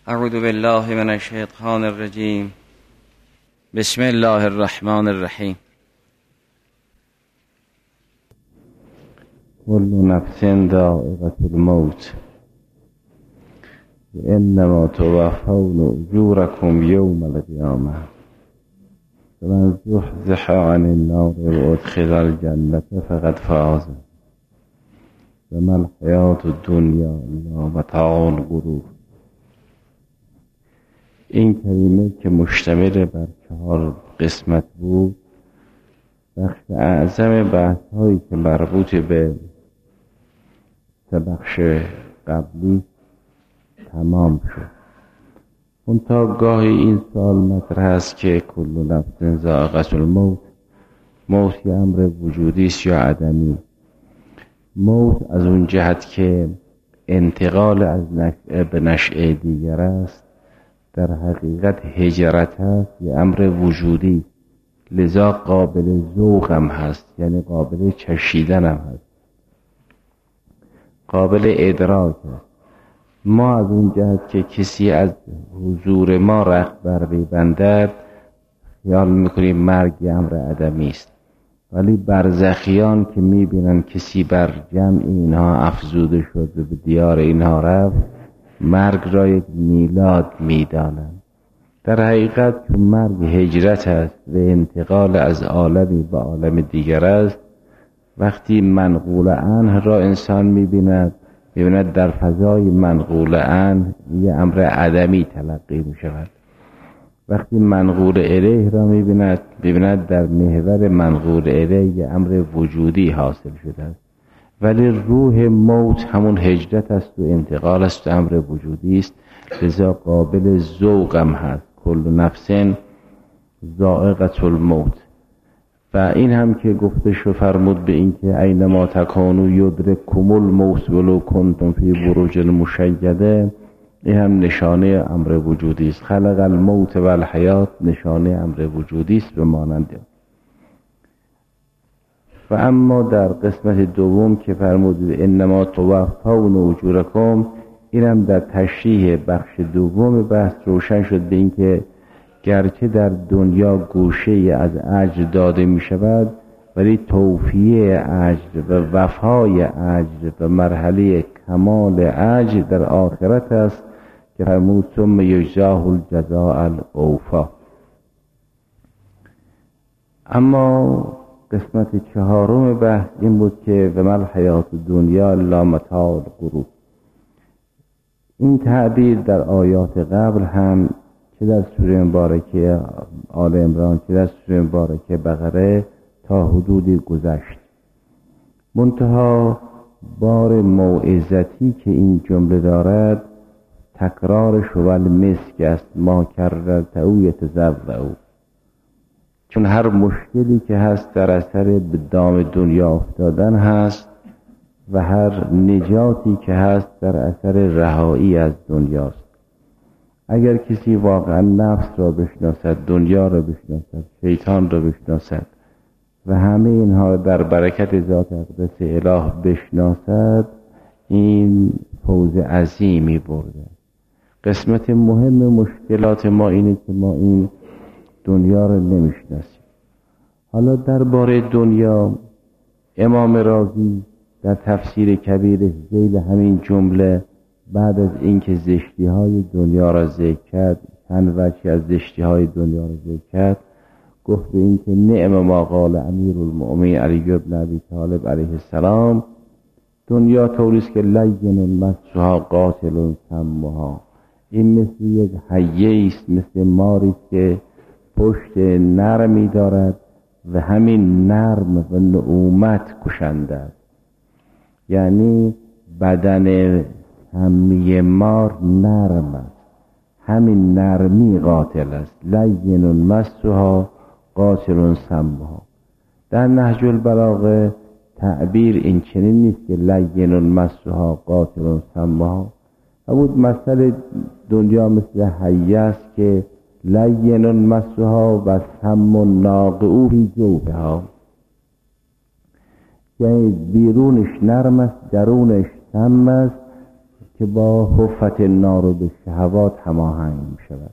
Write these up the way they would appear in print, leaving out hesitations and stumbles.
اعوذ بالله من الشیطان الرجیم. بسم الله الرحمن الرحیم. كل نفس ذائقة الموت انما توفون اجوركم يوم القيامة فمن زحزح عن النار وادخل الجنة فقد فاز وما الحياة الدنيا الا متاع الغرور. این کلمه که مشتمل بر 4 قسمت بود، بخش اعظم بحث هایی که مربوط به 3 بخش قبلی تمام شد. منتها گاهی این سوال مطرح است که کل نفس ذائقة الموت، موت یه امر وجودی است یا عدمی؟ موت از اون جهت که انتقال از نشأه به نشأه دیگر است، در حقیقت هجرت هست، یه امر وجودی، لذا قابل ذوق هم هست، یعنی قابل چشیدن هم هست، قابل ادراک هست. ما از اون جهت که کسی از حضور ما رخت بر ببندد خیال میکنیم مرگ یه امر عدمی است، ولی برزخیان که میبینن کسی بر جمع اینها افزوده شد و به دیار اینها رفت، مرگ را یک میلاد میدانند. در حقیقت چون مرگ هجرت است و انتقال از عالمی به عالم دیگر است، وقتی منقول عنه را انسان میبیند در فضای منقول عنه یه امر عدمی تلقی میشود. وقتی منقول الیه را میبیند در محور منقول الیه یه امر وجودی حاصل شده است. ولی روح موت همون هجرت است و انتقال است و امر وجودی است، لذا قابل ذوق هم هست. کل نفس ذائقة الموت. و این هم که گفته شو فرمود به این که اینما تکانوا یدرککم الموت ولو کنتم فی بروج مشیده، این هم نشانه امر وجودی است. خلق الموت و الحیات نشانه امر وجودی است به مانند. و اما در قسمت دوم که فرمودید انما توفون اجورکم، اینم در تشریح بخش دوم بحث روشن شد به این که گرچه در دنیا گوشه از اجر داده می شود، ولی توفیه اجر و وفای اجر و مرحله کمال اجر در آخرت است که فرمود ثم یجزاه الجزاء الاوفی. اما قسمت 4 بحث این بود که و ما الحیات الدنیا الا متاع الغرور. این تعبیر در آیات قبل هم چه در سوره مبارکه آل عمران چه در سوره مبارکه بقره تا حدودی گذشت. منتها بار موعظتی که این جمله دارد تکرار شوال مسک است، ما کررت او یتزوع، چون هر مشکلی که هست در اثر به دام دنیا افتادن هست و هر نجاتی که هست در اثر رهایی از دنیاست. اگر کسی واقعا نفس را بشناسد، دنیا را بشناسد، شیطان را بشناسد و همه اینها در برکت ذات اقدس اله بشناسد، این فوز عظیمی برده. قسمت مهم مشکلات ما اینه که ما این دنیا را نمیشناسیم. حالا درباره دنیا امام رازی در تفسیر کبیر ذیل همین جمله بعد از اینکه زشتی های دنیا را ذکر کرد، چند وجه از زشتی های دنیا را ذکر کرد، گفت به این که نعم ما قال امیر المؤمنین علی بن ابی طالب علیه السلام، دنیا طوریست که لین مسها قاتل سمها، این مثل یک حیه است، مثل ماری که پشت نرمی دارد و همین نرم و نعومت کشنده است. یعنی بدن سمی مار نرم است، همین نرمی قاتل است. لین مسها قاتل سمها. در نهج البلاغه تعبیر این چنین نیست که لین مسها قاتل سمها. بود مثل دنیا مثل حیه است که لین مسها و سم ناقعو فی جوفها، یعنی بیرونش نرم است، درونش سم است که با حفت النار به شهوات هماهنگ می شود.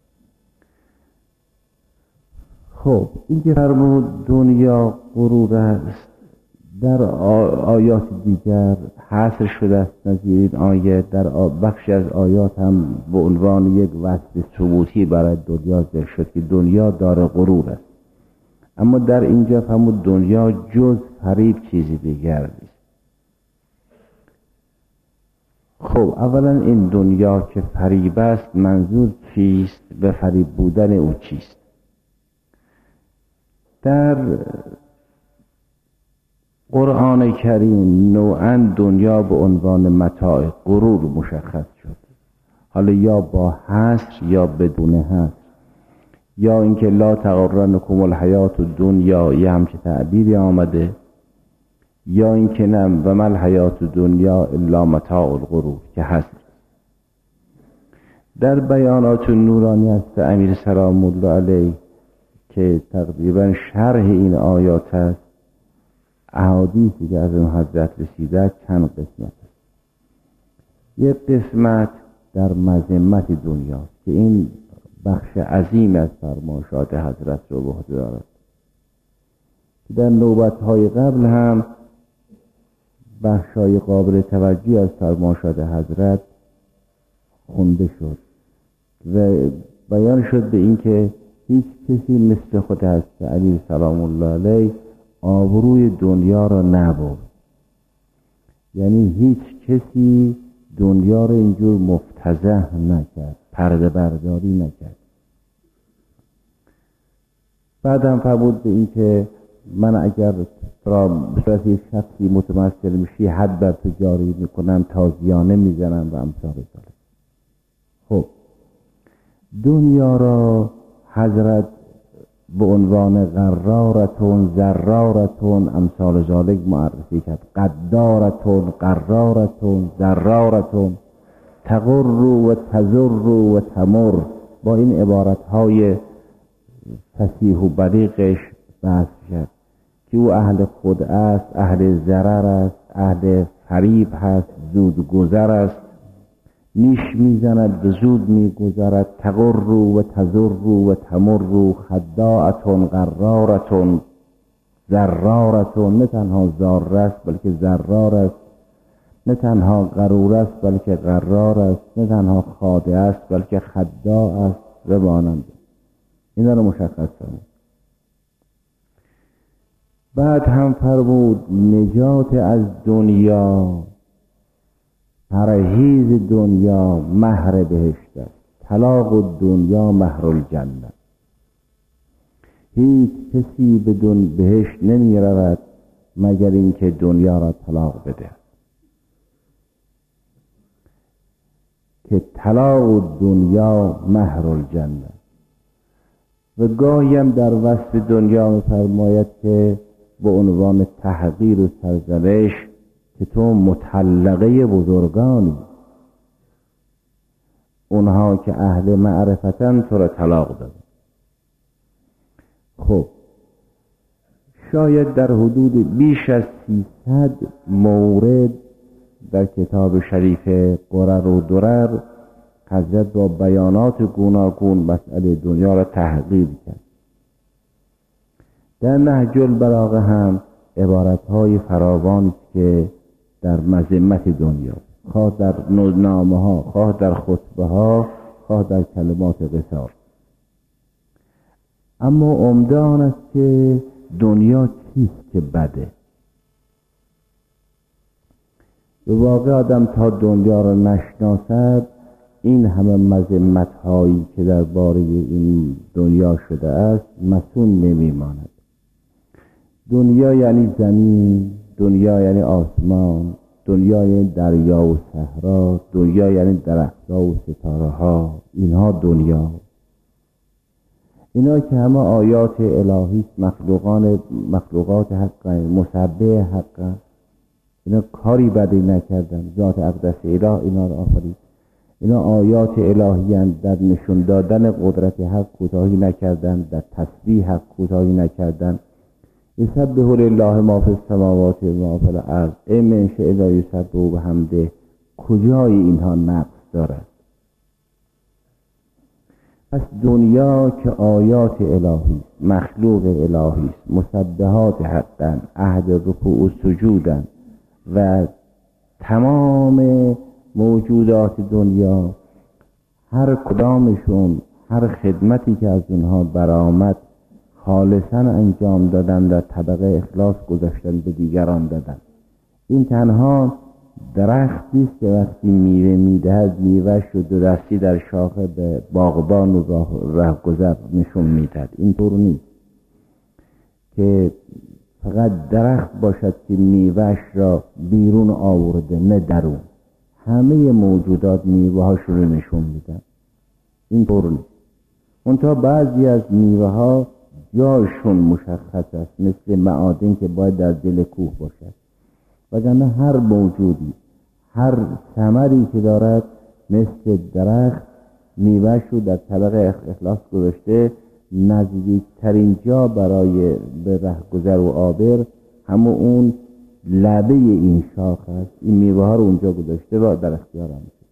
خب این که فرمود دنیا غرور است، در آیات دیگر حصر شده است نظیر این آیه. در بخش از آیات هم به عنوان یک وصف ثبوتی برای دنیا ذکر شد که دنیا دار غرور است. اما در اینجا فرمود دنیا جز فریب چیزی دیگر نیست. خب اولا این دنیا که فریب است منظور چیست؟ به فریب بودن او چیست؟ در قرآن کریم نوعاً دنیا به عنوان متاع غرور مشخص شد، حالا یا با حصر یا بدون حصر، یا اینکه لا تغرنکم الحیات الدنیا یه همچه تعبیری آمده، یا اینکه نه و ما الحیات الدنیا الا متاع الغرور که حصر. در بیانات نورانی است امیر سلام الله علیه که تقریبا شرح این آیات است، احادیثی که از اون حضرت رسیده چند قسمت است. یک قسمت در مذمت دنیاست که این بخش عظیم از فرمایشات حضرت رو به عهده دارد که در نوبت‌های قبل هم بخشای قابل توجهی از فرمایشات حضرت خونده شد و بیان شد به این که هیچ کسی مثل خود حضرت علی سلام الله علیه آبروی دنیا را نبرد. یعنی هیچ کسی دنیا را اینجور مفتضح نکرد، پرده برداری نکرد. بعد هم فرمود به این که من اگر را به صورت یک شخصی متمثل میشی حد بر تو جاری میکنم، تازیانه میزنم و امثال ذالک. خب دنیا را حضرت به عنوان غرارتون، ذرارتون، امثال ذالک معرفی کرد. قدارتون، قرارتون، ذرارتون، تغر و تزر و تمر. با این عبارتهای فصیح و بلیغش بحث کرد که او اهل خود است، اهل ضرر است، اهل فریب هست، زود گذر است، نیش میزند و زود میگذرد. تغر و تزر و تمر، خداعتون، قرارتون، ذرارتون. نه تنها ضار است بلکه ضرار است، نه تنها غرور است بلکه غرار است، نه تنها خادع است بلکه خداع است و مانند. اینا رو مشخص کنید. بعد هم فرمود نجات از دنیا، پرهیز دنیا مهر بهشت است. طلاق دنیا مهر الجنه. هیچ کسی به بهشت نمی رود مگر اینکه دنیا را طلاق بده، که طلاق دنیا مهر الجنه. و گاهی هم در وصف دنیا می‌فرماید که به عنوان تحقیر و سرزنش که تو مطلقه بزرگانی، اونها که اهل معرفتن تو را طلاق دادن. خب شاید در حدود بیش از 300 مورد در کتاب شریف قرر و درر حضرت با بیانات گوناگون مسئله دنیا را تحقیر کرد. در نهج البلاغه هم عبارت‌های فراوانی که در مذمت دنیا، خواه در نامه ها، خواه در خطبه ها، خواه در کلمات قصار. اما عمده آن است که دنیا چیست که بده. به واقع آدم تا دنیا را نشناسد این همه مذمت هایی که درباره این دنیا شده است مسون نمیماند. دنیا یعنی زمین، دنیا یعنی آسمان، دنیا یعنی دریا و صحرا، دنیا یعنی درخت‌ها و ستاره ها. اینها دنیا، اینا که همه آیات الهی، مخلوقات حق، مسبح حق، اینا کاری بدی نکردن. ذات اقدس اله اینا رو آفرید. اینا آیات الهی هستند، در نشون دادن قدرت حق کوتاهی نکردن، در تسبیح حق کوتاهی نکردن. یسبح لله ما فی السماوات و ما فی الارض، من شاء لا یسبح بحمده کجای اینها نقص دارد؟ پس دنیا که آیات الهی، مخلوق الهی است، مسبحات حقا، عهد رکوع و سجودن و تمام موجودات دنیا هر کدامشون هر خدمتی که از اونها برآمد خالصاً انجام دادن، در طبقه اخلاص گذاشتن، به دیگران دادن. این تنها درختی است که وقتی میوه میدهد میوهش رو دو دستی در شاخه به باغبان و رهگذر نشون میدهد. اینطور نیست که فقط درخت باشد که میوهش را بیرون آورده، نه درون. همه موجودات میوه هاش رو نشون میدن. اینطور نیست. منتها بعضی از میوه ها جاشون مشخص است، مثل معادن که باید در دل کوه باشد. وگرنه هر موجودی، هر ثمری که دارد مثل درخت میوهش رو در طبقه اخلاص گذاشته. نزدیکترین جا برای به رهگذر و عابر همون اون لبه این شاخ است. این میوه ها رو اونجا گذاشته و در اختیار هم است.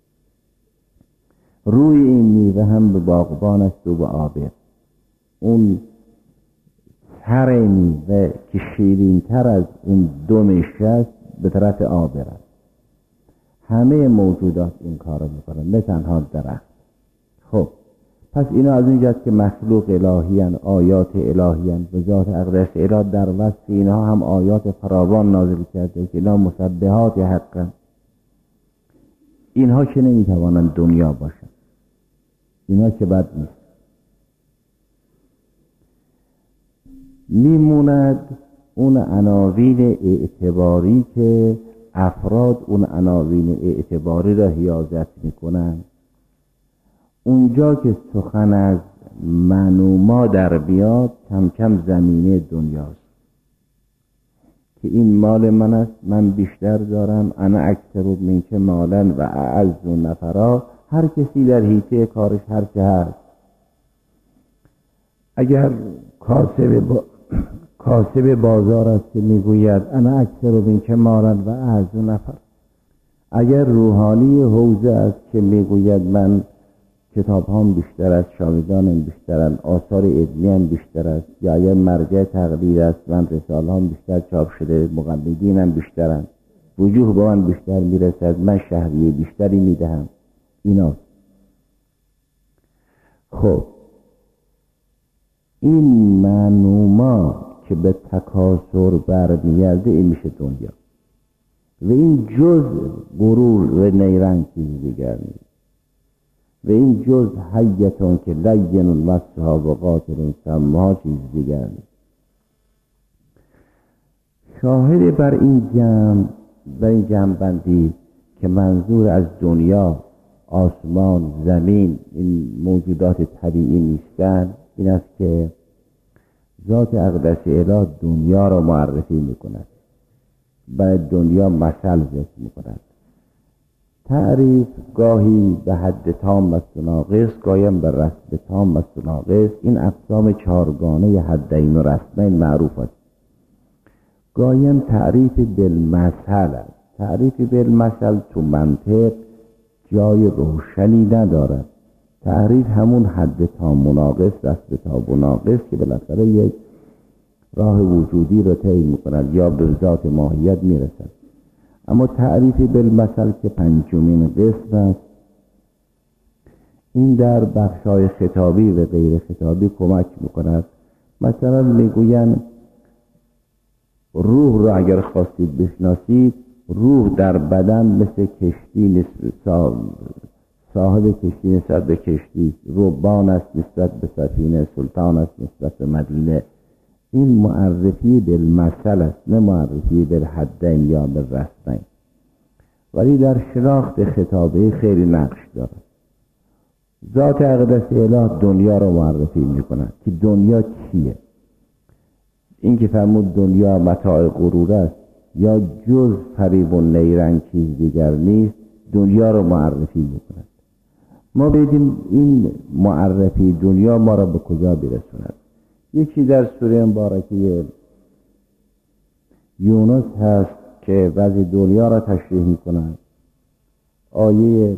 روی این میوه هم به باغبان است و به عابر. اون سر میوه که شیرین تر از اون دمش است به طرف عابر است. همه موجودات این کارو میکنن، نه تنها درخت. خب پس اینا از این جهت که مخلوق الهی هستند، آیات الهی هستند، و ذات اقدس اله در وصف اینها هم آیات فراوان نازل کرده که اینا مسبحات حقا. اینها که نمیتوانند دنیا باشند، اینا که بد نیست. میموند اون عناوین اعتباری که افراد اون عناوین اعتباری را حیازت میکنند. اونجا که سخن از من و ما در بیاد کم کم زمینه دنیاست که این مال من است، من بیشتر دارم، انا اکثر منک مالا و اعز نفرا. هر کسی در حیطه کارش هر چه هست. اگر کاسب بازار است که میگوید انا اکثر منک مالا و اعز نفر، اگر روحانی حوزه است که میگوید من کتاب هم بیشتر است، شاگردانم بیشترند، آثار علمی هم بیشتر است، یا اگر مرجع تقلید است من رساله هم بیشتر چاپ شده، مقلدینم بیشترند، وجوه با من بیشتر میرسد، من شهریه بیشتری میدهم. ایناست. خب این معلومات که به تکاثر برمیگرده این میشه دنیا، و این جز غرور و نیرنگ چیز دیگر نیست، و این جز حیتون که لین وصفها و قاتل سمها چیز دیگر نیست. شاهد بر این جمع بندی که منظور از دنیا آسمان، زمین، این موجودات طبیعی نیستند، این است که ذات اقدس اله دنیا را معرفی میکند، برای دنیا مثل ذکر میکند. تعریف گاهی به حد تام است و ناقص، گاهیم به رسم تام است و ناقص. این اقسام چهارگانه حدین و رسمین معروف است. گاهیم تعریف بالمثل است. تعریف بالمثل تو منطق جای روشنی ندارد. تعریف همون حد تام و ناقص، رسم تام و ناقص که بالاخره یک راه وجودی را طی میکند یا به ذات ماهیت میرسد. اما تعریف بالمثل که پنجمین قسم است، این در بخشای خطابی و غیر خطابی کمک میکند. مثلا میگویند روح را اگر خواستید بشناسید، روح در بدن مثل کشتی، صاحب کشتی نسبت به کشتی، ربان است نسبت به سفینه، سلطان است نسبت به مدینه. این معرفی بالمثل است، نه معرفی بالحدین یا بالرسمین. ولی در شناخت خطابه خیلی نقش دارد. ذات اقدس اله دنیا را معرفی میکند که دنیا چیه. این که فرمود دنیا متاع غرور است یا جز فریب و نیرنگ چیز دیگر نیست، دنیا را معرفی میکند. ما بدیم این معرفی دنیا ما را به کجا برسوند. یکی در سوره مبارکه یونس هست که بعضی دنیا را تشریح میکنند. آیه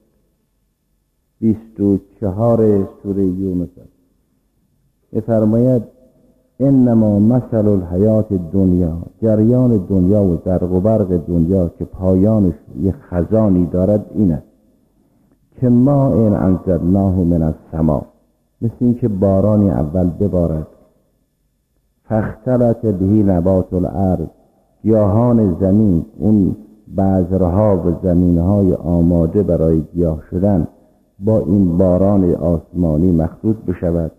24 سوره یونس می‌فرماید انما مثل الحیات دنیا، جریان دنیا و زرق و برق دنیا که پایانش یه خزانی دارد این است که ما این انزلناه من السماء، مثل این که بارانی اول ببارد، فاختلط به نبات الارض، گیاهان زمین، اون بذرها و زمینهای آماده برای گیاه شدن با این باران آسمانی مخلوط بشود.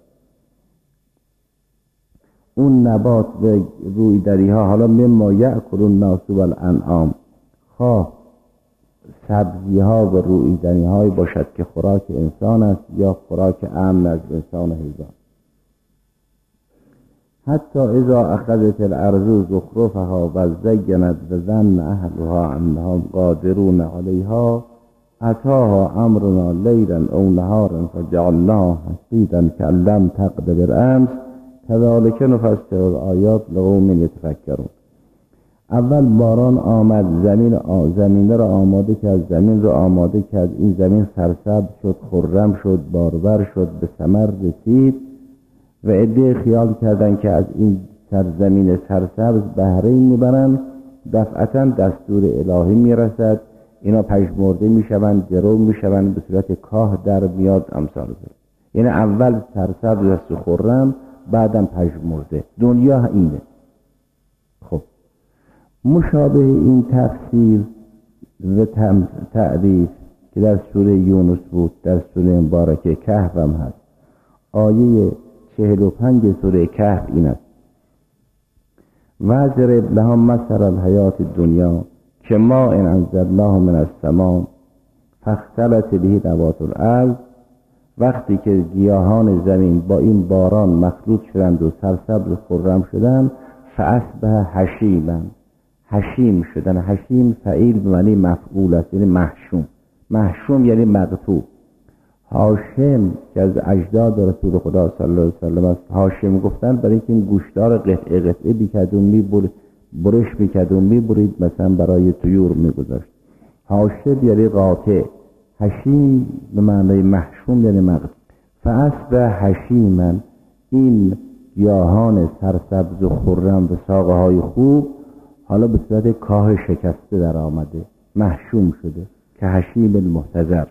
اون نبات و رویدری ها، حالا مما یأکل الناس والانعام، خواه سبزی ها و رویدنی های باشد که خوراک انسان است یا خوراک امن از انسان و حیوان. حتی اذا اخذت الارض زخرفها و زینت و ظن اهلها انهم قادرون علیها اتاها امرنا لیلا او نهارا فجعلناها حصیدا کأن لم تغن بالامس کذالک نفصل الآیات لقوم یتفکرون. اول باران آمد، زمین را آماده کرد، زمین را آماده کرد، این زمین سرسبز شد، خرم شد، بارور شد، به ثمر رسید و عده خیال کردند که از این سرزمین سرسبز بهره میبرند. دفعتا دستور الهی میرسد، اینا پژمرده میشوند، درو میشوند، به صورت کاه در میاد امثال ذلک. یعنی اول سرسبز است و خرم، بعدم پژمرده. دنیا اینه. خب مشابه این تفسیر و تعریف که در سوره یونس بود، در سوره مبارکه کهف هم هست. آیه 45 سوره کهف این است: وَاضْرِبْ لَهُم مَثَلَ الْحَیَاةِ الدُّنْیَا کَمَاءٍ أَنزَلْنَاهُ مِنَ السَّمَاءِ فاختلط به نبات الارض. وقتی که گیاهان زمین با این باران مخلوط شدند و سرسبز و خرم شدند، فاصبح حشیما، حشیم شدن. حشیم فعیل به معنی مفعول است، یعنی محشوم. محشوم یعنی مقطوع. هاشم که از اجداد رسول خدا صلی الله علیه و سلم است، هاشم گفتن برای اینکه این گوشتار قطعه قطعه میکرد و برش میکرد و میبرید، مثلا برای طیور میگذاشت. هاشم یعنی قاطع، حشیم به معنی محشوم یعنی مقطوع. فاصبح حشیما، این گیاهان سرسبز و خرم و ساقه های خوب حالا به صورت کاه شکسته در آمده، محشوم شده، که حشیم المحتضر.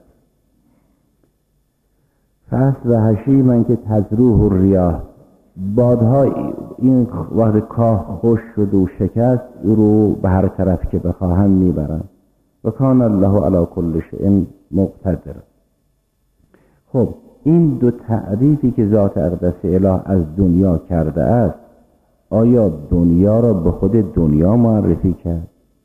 فاصبح حشیما که تذروه الریاح، بادها این وقت کاه خوش شد و شکست رو به هر طرف که بخواهند میبرند. و کان الله علی کل شیء مقتدر. خب این دو تعریفی که ذات اقدس اله از دنیا کرده است، آیا دنیا را به خود دنیا معرفی کرد؟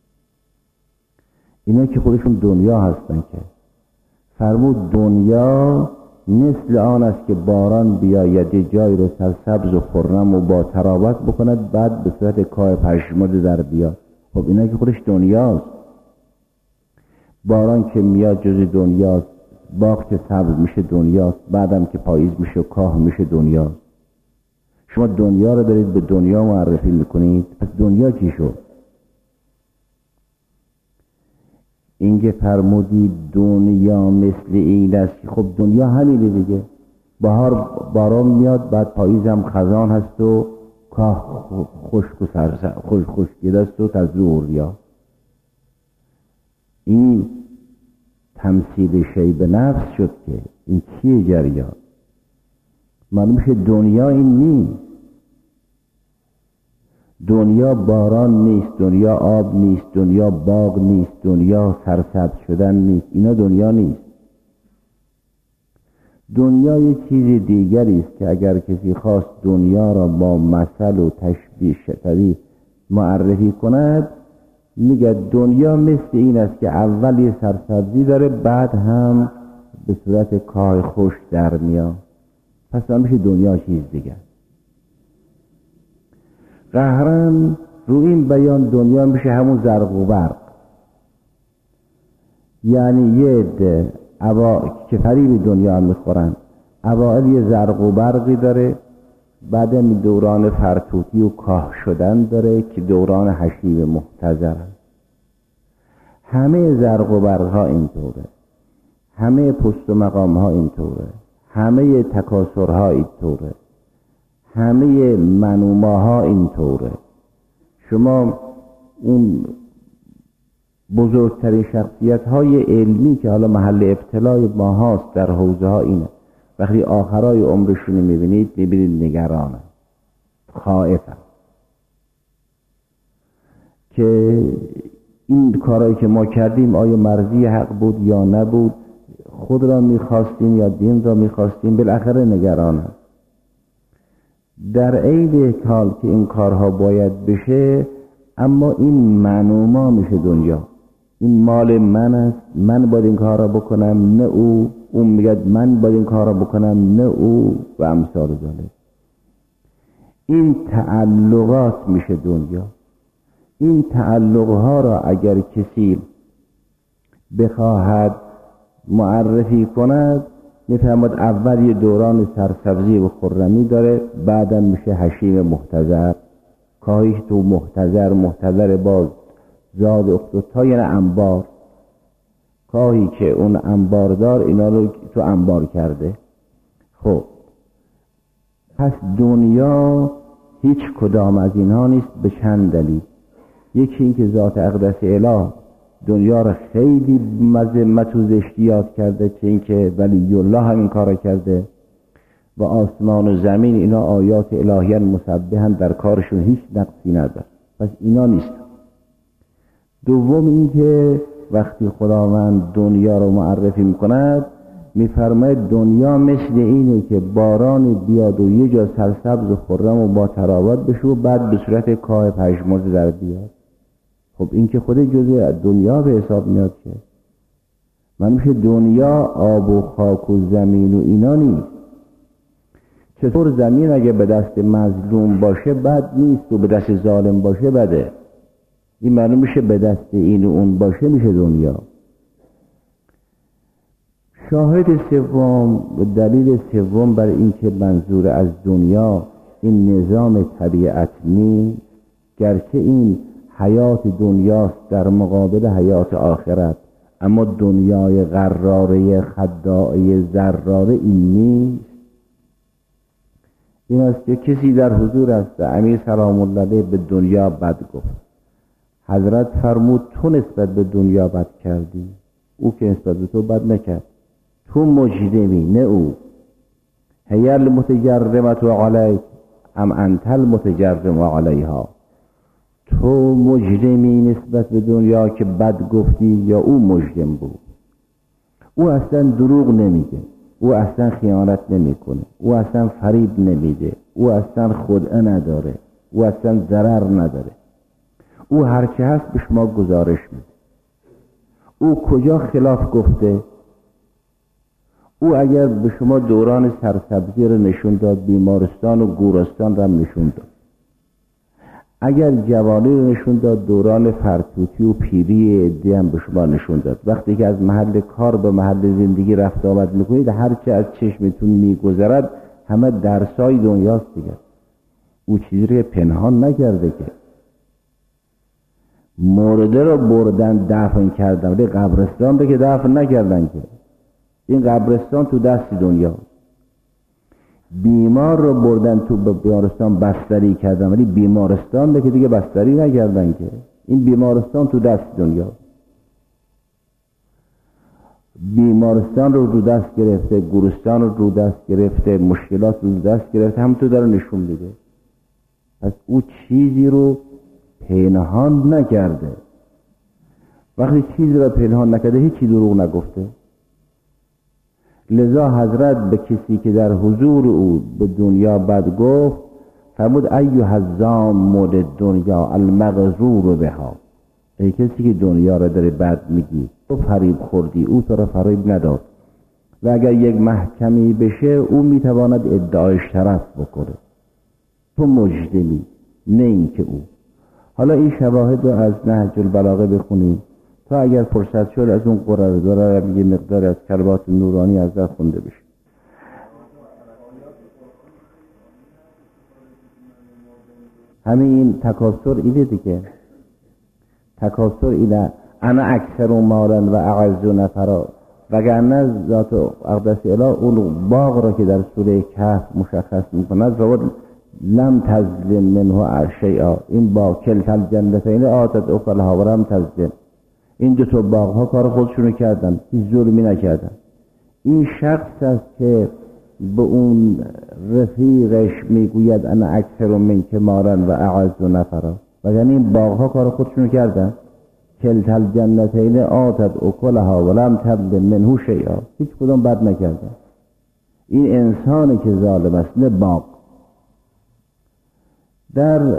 اینا که خودشون دنیا هستن که فرمود دنیا مثل آن است که باران بیاید جای رو سرسبز و خرم و با تراوت بکند، بعد به صورت کاه پژمرده در بیاد. خب اینا که خودش دنیاست. باران که میاد جز دنیاست، باغ که سبز میشه دنیاست، بعدم که پاییز میشه و کاه میشه دنیاست. شما دنیا رو دارید به دنیا معرفی میکنید، پس دنیا چی شد؟ اینکه فرمودید دنیا مثل این است، خب دنیا همینه دیگه. بهار باران میاد، بعد پاییز هم خزان هست و کاه خشک و خشکیده است و تزروع الریاح. این تمثیل شی به نفس شد که این چیه جریان؟ معلوم شد دنیا این نیست. دنیا باران نیست، دنیا آب نیست، دنیا باغ نیست، دنیا سرسبز شدن نیست. اینا دنیا نیست. دنیا یه چیز دیگری است که اگر کسی خواست دنیا را با مثل و تشبیه معرفی کند، میگه دنیا مثل این است که اول یه سرسبزی داره، بعد هم به صورت کاه خشک در میاد. پس میشه دنیا چیز دیگه. قهرن رو این بیان دنیا میشه همون زرق و برق. یعنی یه عده که فریب دنیا میخورن، اوائل یه زرق و برقی داره، بعدم دوران فرتوتی و کاه شدن داره که دوران حشیم محتضر. همه زرق و برق ها اینطوره، همه پست و مقام ها اینطوره، همه تکاثر ها اینطوره، همه منوما ها اینطوره. شما اون بزرگترین شخصیت های علمی که حالا محل ابتلای ما هاست در حوزه ها اینه، وقتی آخرای عمرشون میبینید نگرانه، خائفه که این کارهایی که ما کردیم آیا مرضی حق بود یا نبود، خود را میخواستیم یا دین را میخواستیم، بالاخره نگرانه. در عین حال که این کارها باید بشه، اما این منوما میشه دنیا، این مال من است، من باید این کار را بکنم نه او، اون میگه من باید این کار را بکنم نه او و امثال ذالک. این تعلقات میشه دنیا. این تعلقها را اگر کسی بخواهد معرفی کند، میفهمد اول یه دوران سرسبزی و خرمی داره، بعدا میشه حشیم محتضر. کاهیش تو محتضر باز زاد اختتا، یعنی انبار، کاهی که اون انباردار اینا رو تو انبار کرده. خب پس دنیا هیچ کدام از اینها نیست به چند دلیل. یکی این که ذات اقدس اله دنیا رو خیلی مذمت و زشتی یاد کرده، چه این که ولی الله همین کار کرده و آسمان و زمین اینا آیات الهیان مسبحن، در کارشون هیچ نقصی نداره. پس اینا نیست. دوم این که وقتی خداوند دنیا رو معرفی میکند، میفرماید دنیا مثل اینه که باران بیاد و یه جا سرسبز و خرم و با تراوت بشه و بعد به صورت کاه پژمرده در بیاد. خب این که خود جزء دنیا به حساب میاد که من میشه دنیا آب و خاک و زمین و اینا نیست. چطور زمین اگه به دست مظلوم باشه بد نیست و به دست ظالم باشه بده؟ این معلوم میشه به دست این و اون باشه میشه دنیا. شاهد سوم و دلیل سوم برای این که منظور از دنیا این نظام طبیعت نیست، گرچه این حیات دنیاست در مقابل حیات آخرت، اما دنیای غراره خداعه ضراره این نیست. این است که کسی در حضور است امیر سلام الله علیه به دنیا بد گفت. حضرت فرمود تو نسبت به دنیا بد کردی، او که نسبت به تو بد نکرد. تو مجرمی نه او. هی المتجرمت علیک ام انت المتجرم علیها. تو مجرمی نسبت به دنیا که بد گفتی یا او مجرم بود؟ او اصلا دروغ نمیگه، او اصلا خیانت نمیکنه، او اصلا فریب نمیده، او اصلا خدعه نداره، او اصلا ضرر نداره. او هرچه هست به شما گزارش میده. او کجا خلاف گفته؟ او اگر به شما دوران سرسبزی رو نشون داد، بیمارستان و گورستان رو نشون داد. اگر جوانی رو نشون داد، دوران فرتوتی و پیری عدی هم به شما نشون داد. وقتی که از محل کار به محل زندگی رفت آمد میکنید، هرچه از چشمتون میگذرد همه درسای دنیاست دیگه. او چیزی رو پنهان نکرده که. مرده رو بردن دفن کردن، ولی قبرستان رو که دفن نکردن که. این قبرستان تو دست دنیا. بیمار رو بردن تو بیمارستان بستری کردن، ولی بیمارستان رو که دیگه بستری نکردن که. این بیمارستان تو دست دنیا. بیمارستان رو دست گرفته، گورستان رو دست گرفته، مشکلات رو دست گرفته، هم تو داره نشون میده. پس او چیزی رو پنهان نکرده. وقتی چیزی رو پنهان نکرده هیچی دروغ نگفته. لذا حضرت به کسی که در حضور او به دنیا بد گفت فرمود ایها الضام دنیا المغرور بها. ای کسی که دنیا را داره بد میگی، تو فریب خوردی، او تو را فریب نداد. و اگر یک محکمی بشه او میتواند ادعای شرف بکنه. تو مجرمی، نه این که او. حالا این شواهد رو از نهج البلاغه بخونیم تا اگر فرصت شد از اون قرار داره یه مقدار از کلمات نورانی از در خونده بشه. همین تکاثر اینه دیگه. تکاثر اینه. انا اکثر مالا و اعز نفرا، وگرنه ذات اقدس اله اون باغ را که در سوره کهف مشخص میکند فرمود لم تظلم منه شیئا، این باغ کلتا الجنتین آتت اکلها و لم تظلم، این دو تا باغ ها کار خودشونو کردن، هیچ ظلمی نکردن. این شخص است که به اون رفیقش میگوید انا اکثر منک مالا و اعز نفرا، وگرنه این باغ ها کار خودشونو کردن. کلتا الجنتین آتت اکلها و لم تظلم منه شیئا، هیچ کدوم بد نکردن. این انسانی که ظالم است، نه باغ. در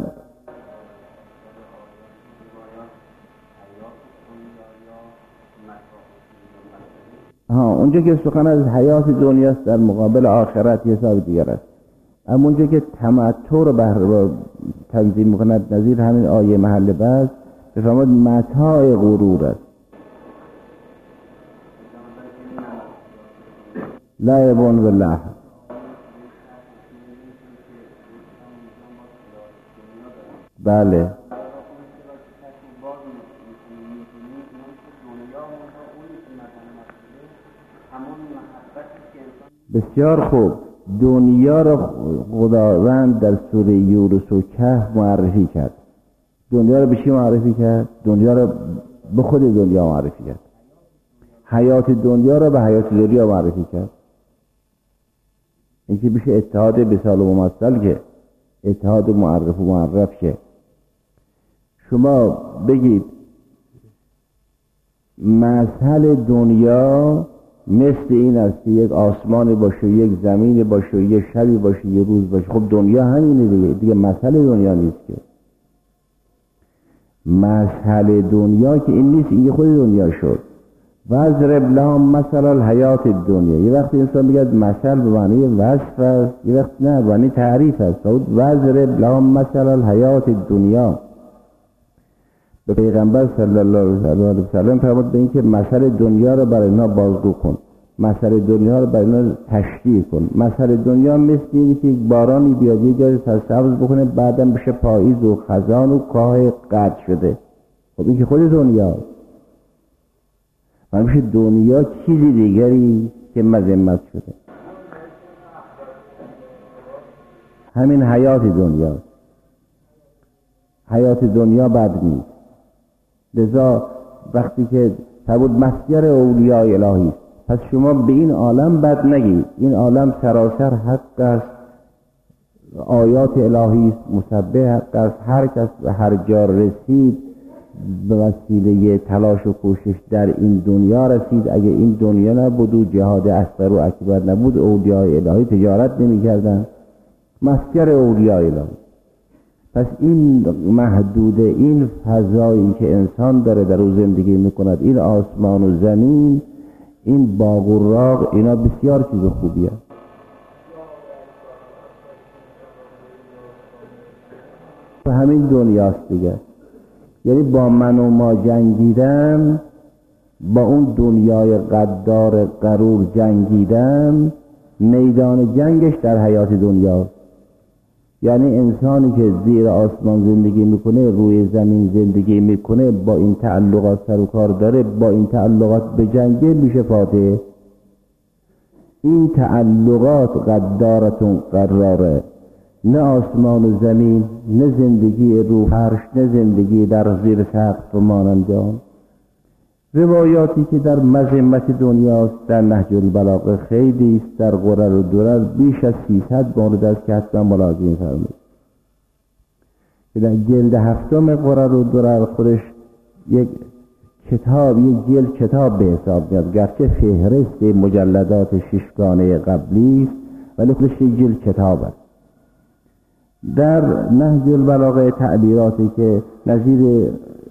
اونجا که سخن از حیات دنیاست در مقابل آخرت حساب دیگر است. اما اونجا که تمتع رو تنظیم میکند نظیر همین آیه محل بحث بفرماد متاع غرور است. لعبون و لهو. بله بسیار خوب. دنیا را خداوند در سوره یونس و کهف معرفی کرد. دنیا را به چی معرفی کرد؟ دنیا را به خود دنیا معرفی کرد. حیات دنیا را به حیات دنیا معرفی کرد. این که بشه اتحاد مثال و ممثل، که اتحاد معرف و معرف. که شما بگید مثل دنیا مثل این است که یک آسمانی باشه، یک زمینی باشه، یک شبی باشه، یک روز باشه. خب دنیا همینه دیگه مثل دنیا نیست که. مثل دنیا که این نیست، این خود دنیا شد. وضرب لهم مثل الحیات الدنیا. یه وقت انسان میگه مثل به معنی وصف است، یه وقت نه به معنی تعریف است. وضرب لهم مثل الحیات الدنیا. به پیغمبر صلی الله علیه و سلم فرمود به این که مثل دنیا رو برای اینا بازگو کن، مثل دنیا رو برای اینا تشریح کن. مثل دنیا مثل اینه که بارانی بیاد یه جای سرسبز بکنه، بعداً بشه پاییز و خزان و کاه قطع شده. خب این که خود دنیا میشه دنیا چیزی دیگری که مذمت شده. همین حیات دنیا، حیات دنیا بد نیست. لذا وقتی که فرمود مسیر اولیاء الهی است، پس شما به این عالم بد نگید. این عالم سراسر حق است، آیات الهی است، مسبح حق است. هر کس به هر جا رسید به وسیله تلاش و کوشش در این دنیا رسید. اگه این دنیا نبود و جهاد اصغر و اکبر نبود، اولیاء الهی تجارت نمی کردن. مسیر اولیاء الهی. پس این محدود، این فضایی که انسان داره در او زندگی میکند، این آسمان و زمین، این باغ و راغ، اینا بسیار چیز خوبیه. و همین دنیاست دیگه. یعنی با من و ما جنگیدن، با اون دنیای غدار غرور جنگیدن، میدان جنگش در حیات دنیاست. یعنی انسانی که زیر آسمان زندگی میکنه، روی زمین زندگی میکنه، با این تعلقات سر و کار داره، با این تعلقات به جنگه، میشه فاتح. این تعلقات غدارتون قراره، نه آسمان و زمین، نه زندگی رو فرش، نه زندگی در زیر سقف و مانند آن. روایاتی که در مذمت دنیاست در نهج البلاغه خیلی است. در غرر و درر بیش از 300 مورد است که حتما ملاحظه فرمایید. در جلد 7 غرر و درر خودش یک کتاب، یک جلد کتاب به حساب میاد، گرچه فهرست مجلدات 6گانه قبلی است، ولی خودش یک جلد کتاب است. در نهج البلاغه تعبیراتی که نظیر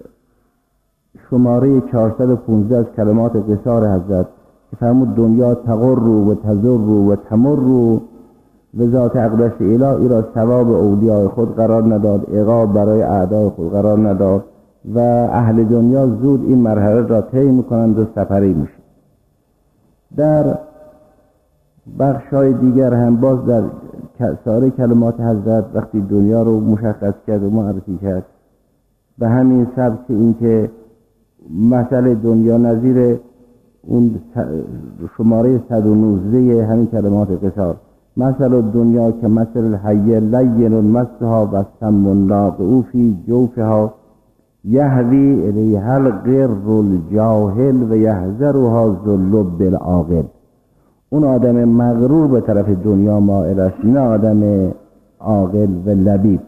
شماره 415 از کلمات قصار حضرت که فرمود دنیا تغر و تزر و تمر و ذات اقدس الهی را ثواب اولیاء خود قرار نداد، عقاب برای اعدای خود قرار نداد و اهل دنیا زود این مرحله را طی میکنند و سپری میشه. در بخشای دیگر هم باز در سایر کلمات حضرت وقتی دنیا رو مشخص کرد و معرفی کرد، به همین سبک این که مثل دنیا نظیر اون شماره 119 همین کلمات قصار. مثل دنیا که مثل الحی لین مسها و سم ناقع فی جوفها یهوی الیها الغر الجاهل و یحذرها ذل بالعاقل. اون آدم مغرور به طرف دنیا مائل است، نه آدم عاقل و لبیب.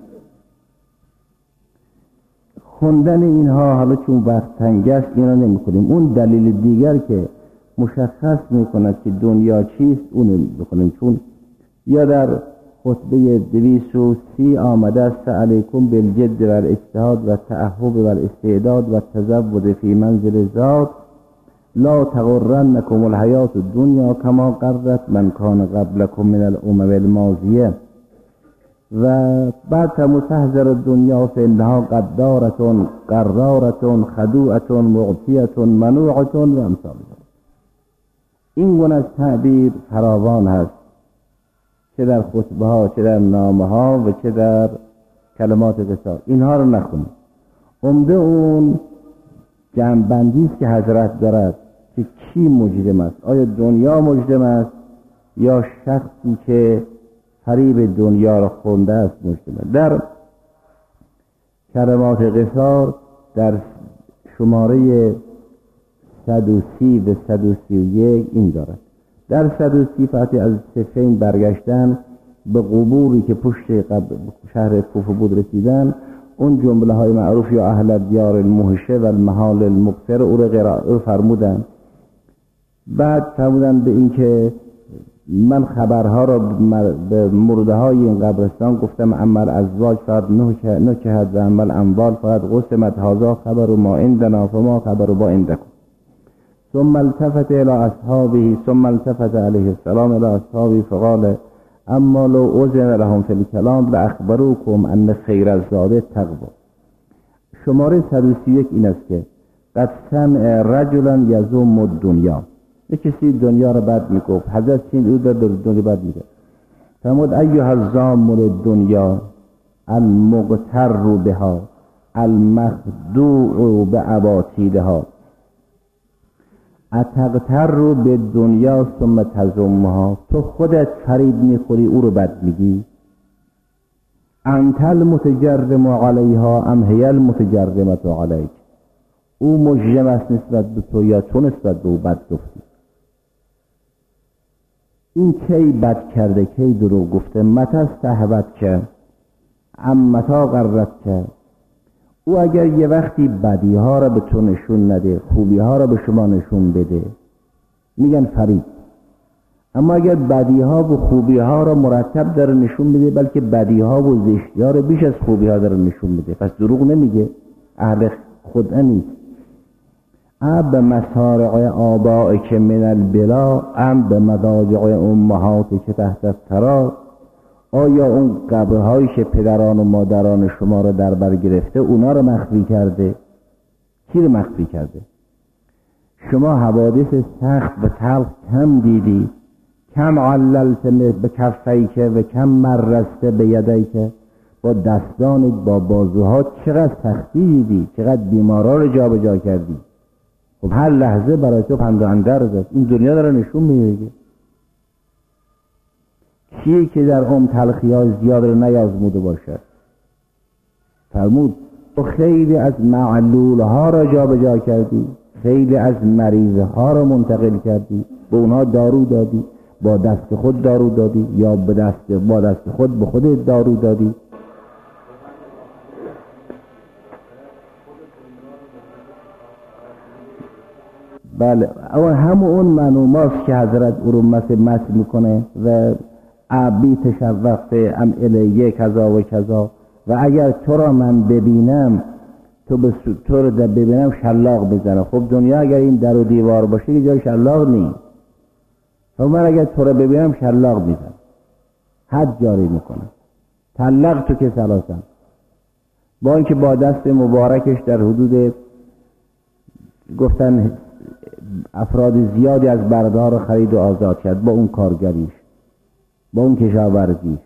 خوندن اینها حالا چون وقت تنگ است اینا نمی کنیم. اون دلیل دیگر که مشخص می کند که دنیا چیست اون بخونیم، چون یا در خطبه 230 آمده است علیکم بالجد و الاجتهاد و التأهب و الاستعداد و التزود فی منزل ذات لا تغرنکم الحیات الدنیا کما غرت من کان قبلکم من الامم الماضیه. و بعد تحذر الدنیا فانها قدارة قرارة خدوعة معطیة منوعة و امثال. این گونه از تعبیر فراوان هست، چه در خطبه ها، چه در نامه ها و چه در کلمات قصار. اینها رو نخونید. عمده اون جمع‌بندی است که حضرت دارد که کی مجرم است، آیا دنیا مجرم است یا شخصی که فریب دنیا را خونده است مجرم است. در کلمات قصار در شماره 130 و 131 این دارد. در 130 فقط از صفین برگشتن به قبوری که پشت شهر کوفه بود رسیدن، اون جمله های معروف یا اهل دیار الموحشه و المحال المغفر او رو فرمودن. بعد فرمودن به این که من خبرها را به مرده های این قبرستان گفتم، عمل ازواج فقط نکهد و عمل اموال فقط قسمت، هذا خبر ما عندنا فما خبر با عندکم. ثم التفت الى اصحابه ثم التفت علیه السلام الى اصحابه فقال اما لو اذن لهم فی الکلام لاخبروکم ان خیر الزاد التقوا. شماره 131 این است که قد سمع رجلا یذم الدنیا، یک کسی دنیا را بد میگفت. حضرت چین او در دنیا بد میگه. فرمود ایها الزام الدنیا المغتر بها المخدوع بعباطیلها اتغتر رو به دنیا ثم تزمها. تو خودت فریب میخوری او رو بد میگی. انت المتجرم علیها ام هی المتجرمت علیک. او مجرم است نسبت به تو یا تو نسبت به او بد گفتی. این کی بد کرده، کی دروغ گفته. متى استهوت که ام متى غرت که. او اگر یه وقتی بدی ها را به تو نشون نده، خوبی ها را به شما نشون بده، میگن فریب. اما اگر بدی ها و خوبی ها را مرتب داره نشون بده، بلکه بدی ها و زشتی ها را بیش از خوبی ها داره نشون بده، پس دروغ نمیگه، اهل خدعه نیست. اب مسارع آبائی که من البلا ام به مضاجع امهاتی که تحت الثری. آیا اون قبرهایی که پدران و مادران شما رو در بر گرفته اونا رو مخفی کرده؟ کی رو مخفی کرده؟ شما حوادث سخت و تلخ کم دیدی؟ کم عللت به کفیک و کم مرست به یدیک. با دستانت، با بازوها چقدر سختی دیدی، چقدر بیمارا رو جا به جا کردی. خب هر لحظه برای تو پند و اندر زد. این دنیا داره نشون میده کیه که در تلخی ها زیاد رو نیازموده باشد. فرمود تو خیلی از معلول ها را جا به جا کردی، خیلی از مریض ها را منتقل کردی، به اونها دارو دادی، با دست خود دارو دادی یا با دست خود به خودت دارو دادی. بله، همون معلوماست که حضرت او رو مس میکنه و عبی تشوقت ام الیه کذا و کذا. و اگر تو را من ببینم، تو رو ببینم شلاق بزنم. خب دنیا اگر این در و دیوار باشه که جای شلاق نیست. و من اگر تو را ببینم شلاق میزنم، حد جاری میکنم. طلق تو که سلاسم. با اینکه با دست مبارکش در حدود گفتن افراد زیادی از برده ها رو خرید و آزاد کرد. با اون کارگریش، با اون کشاورزیش.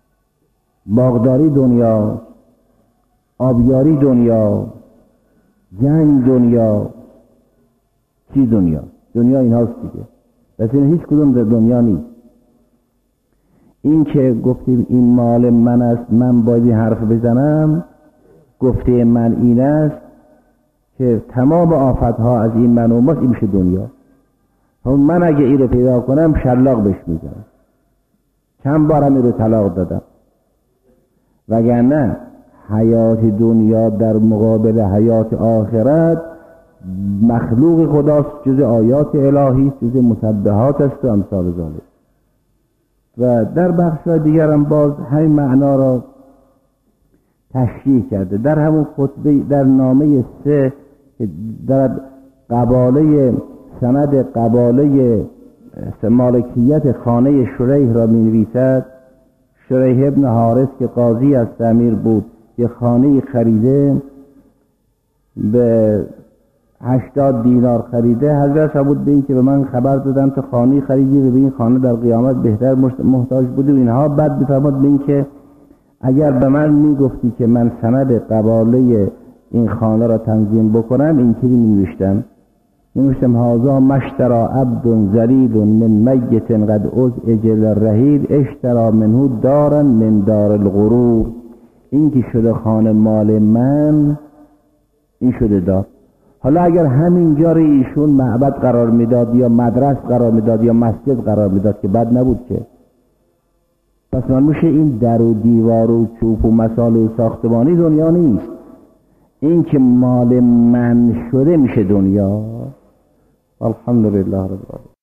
باغداری دنیا، آبیاری دنیا، جنگ دنیا. چی دنیا؟ دنیا این هاست دیگه. بس این هیچ کدوم در دنیا نیست. این که گفتیم این مال من است، من باید این حرف بزنم، گفته من این است که تمام آفتها از این من و ماست، این میشه دنیا. من اگه این رو پیدا کنم شلاق بهش میزنم. چند بارم این رو طلاق دادم. وگرنه حیات دنیا در مقابل حیات آخرت مخلوق خداست، جز آیات الهی، جز مسبحات است و امثال ذالک. و در بخش‌های دیگر هم باز همین معنا را تشریح کرده. در همون خطبه در نامه 3 که در قباله سند قباله مالکیت خانه شریح را می نویسد. شریح ابن حارث که قاضی از امیر بود، یه خانه خریده، به 80 دینار خریده. حضرت فرمود به این که به من خبر دادن تو خانه خریدی و به این خانه در قیامت بهتر محتاج بودی و اینها. بعد بفرمود به این که اگر به من میگفتی که من سند قباله این خانه را تنظیم بکنم، اینطوری نوشتم هذا مشترا عبد ذلیل من میت قد ازعج الرحیل اشترا منه دارا من دار الغرور. این که شده خانه مال من، این شده دار. حالا اگر همینجا رو ایشون معبد قرار میداد یا مدرسه قرار میداد یا مسجد قرار میداد که بد نبود که. پس من میشه این در و دیوار و چوب و مساله و ساختمانی دنیا نیست. این که مال من شده میشه دنیا. الحمدلله رب العالمین.